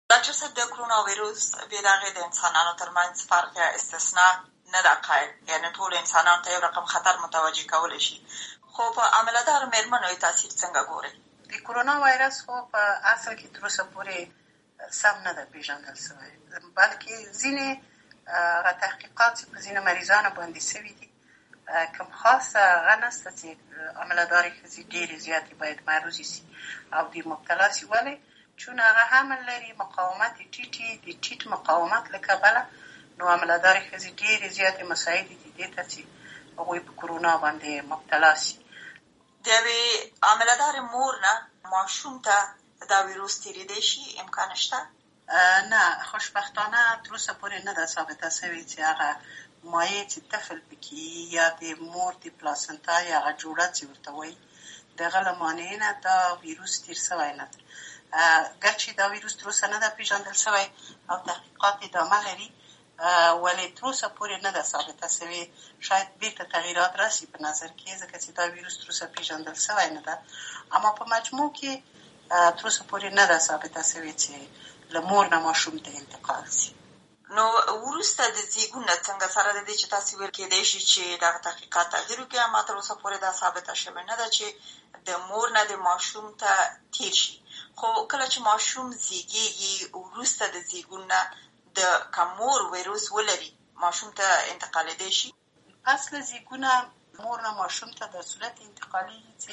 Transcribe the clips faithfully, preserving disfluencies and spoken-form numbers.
ډاکټر صاحب، د کرونا ویروس بې د هغې د انسانانو ترمنځ فرق یا استثناء نه ده قایل، یعنې ټولو انسانانو ته یو رقم خطر متوجه کولی شي، خو په حامله دارو مېرمنو یې تاثیر څنګه ګورئ؟ د کرونا وایرس خو په اصل کې تر اوسه پورې سم نه ده پېژندل سوی، بلکې ځینې هغه تحقیقات چې په ځینو مریضانو باندې سوي دي کوم خاص هغه نشته چې حامله دارې ښځې ډېرې زیاتې باید معرضې سي او دې مبتلا سي. ولې؟ چون هغه حمل لري، مقاومت یې ټیټ وي، د ټیټ مقاومت له کبله نو حامله دارې ښځې ډېرې زیاتې مساعدې دي دې ته چې هغوی په کرونا باندې مبتلا سي. د یوې حامله دارې مور نه ماشوم ته دا ویروس تېرېدی شي، امکان شته؟ نه، خوشبختانه تر اوسه پورې نه ده ثابته سوې چې هغه مایع چې طفل پکې یا د مور د پلاسنتا یا هغه جوړه چې ورته وایي د هغه له مانع نه دا ویروس تېر سوی نه ده. ګرچې دا ویروس تر اوسه نه ده پېژندل سوی او تحقیقات ادامه لري، ولې تر اوسه پورې نه ده ثابته سوې. شاید بېرته تغییرات راسي په نظر کې، ځکه چې دا ویروس تر اوسه پېژندل سوی نه ده، اما په مجموع کې تر اوسه پورې نه ده ثابته سوې چې له مور نه ماشوم ته انتقال سي. نو وروسته د زیږون نه څنګه سره د دې چې تاسې ویل کېدی شي چې دغه تحقیقات تغییر وکړي، اما تر اوسه پورې دا ثابته شوې نه ده چې د مور نه د ماشوم ته تېر شي. خو کله چې ماشوم زیږېږي وروسته د زیږون نه د که مور ویروس ولري ماشوم ته انتقالېدی شي؟ پس له زیږونه مور نه ماشوم ته د صورت انتقالېږي چې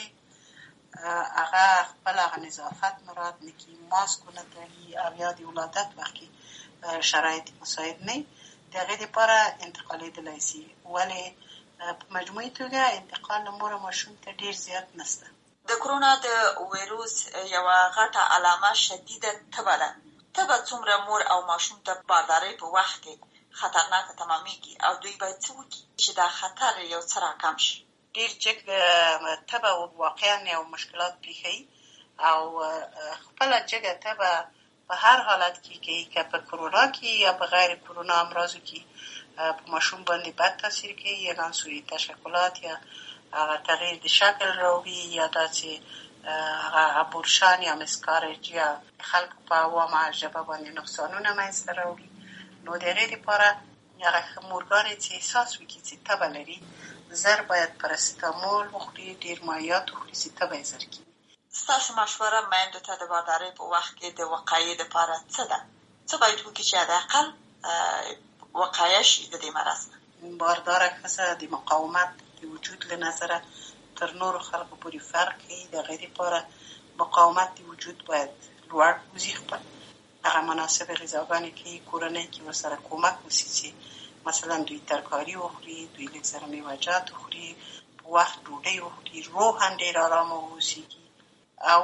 هغه خپل هغه نظافت مراعات نه کړي، ماسک ونه تړي او یا د ولادت وخت کې شرایط مساعد نه وي، د هغې دپاره انتقالېدلی سي. ولې په مجموعي توګه انتقال له موره ماشوم ته ډېر زیات نشته. د کرونا د ویروس یوه غټه علامه شدیده تبه ده. تبه څومره مور او ماشوم ته باردارۍ په وخت کې خطرناکه تمامېږي او دوی باید څه وکړي چې دا خطر یو څه راکم شي؟ ډېر جګ تبه واقعا یو مشکلات پېښوي او خپله جګه تبه په هر حالت کې کوي، که په کرونا کې یا په غیر کرونا امراضو کې په ماشوم باندې بد تاثیر کوي، یا نانسوري تشکلات یا هغه تغییر د شکل راوړي، یا دا چې هغه ابورشن یا مسکارج یا خلکو په عوامه ژبه باندې نقصانونه منځته راوړي. نو د هغې دپاره هغه مورګانې چې احساس وکړي چې تبه لري، زر باید پراسیتامول وخوري، ډېر مایعات وخوري چې تبه یې زر کېږي. ستاسو مشوره میندو ته د باردارۍ په وخت کې د وقایې دپاره څه ده؟ څه باید وکړي چې حداقل وقایه شي د دې مرض نه؟ بارداره ښځه د مقاومت د وجود له نظره تر نورو خلکو پورې فرق کوي. د هغې دپاره مقاومت د وجود باید لوړ وځي، خپل هغه مناسبې غذاګانې کوي، کورنۍ کې ورسره کومک وسي چې مثلا دوی ترکاري وخوري، دوی لږ سره میوه‌جات وخوري، په وخت ډوډۍ وخوري، روحاً ډېر ارامه واوسېږي او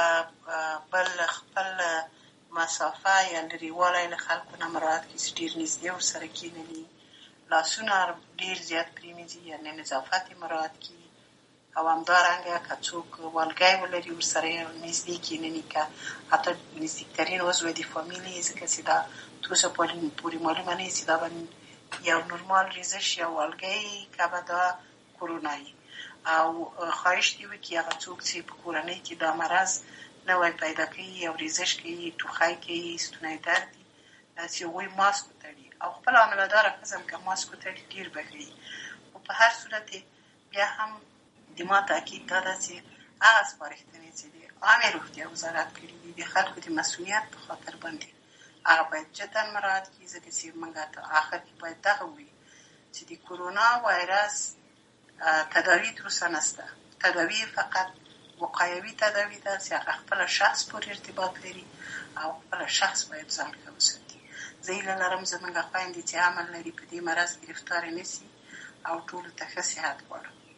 بل خپل مسافه یا لرېوالی له خلکو نه مراعات کړي چې ډېر نږدې ورسره کېنوي، لاسونه ډېر زیات پرېمنځي، یعنې نظافت یې مراعات کړي او همدارنګه که څوک والګی ولري ورسره نږدې کېنوي، که حتی نزدیکترین عضو د فامیل یې، ځکه چې دا تر اوسه پورې معلومه نه وي چې دا به یو نورمال ریزش یا والګی که به دا کرونا وي. او خواهش دې وکړي هغه څوک چې په کورنۍ کې دا مرض نوی پیدا کوي او ریزش کوي، ټوخی کوي، ستونی درد دي، چې هغوی ماسک وتړي او خپله حامله داره ښځه هم که ماسک وتړي ډېر به ښه وي. خو په هر صورت بیا هم د ما تاکید دا ده چې هغه سپارښتنې چې د عامې روغتیا وزارت کړي دي د خلکو د مسؤلیت په خاطر باندې هغه باید جدا مراعات کړي، ځکه چې موږ ته آخر کې باید دغه ووایو چې د کرونا وایرس تداوي تر اوسه نشته. تداوي فقط وقایوي تداوي ده چې هغه خپله شخص پورې ارتباط لري او خپله شخص باید ځان ښه وساتي. زه هیله لرم زموږ خویندې چې حمل لري په دې مرض ګرفتارې نه سي او ټولو ته ښه صحت غواړم.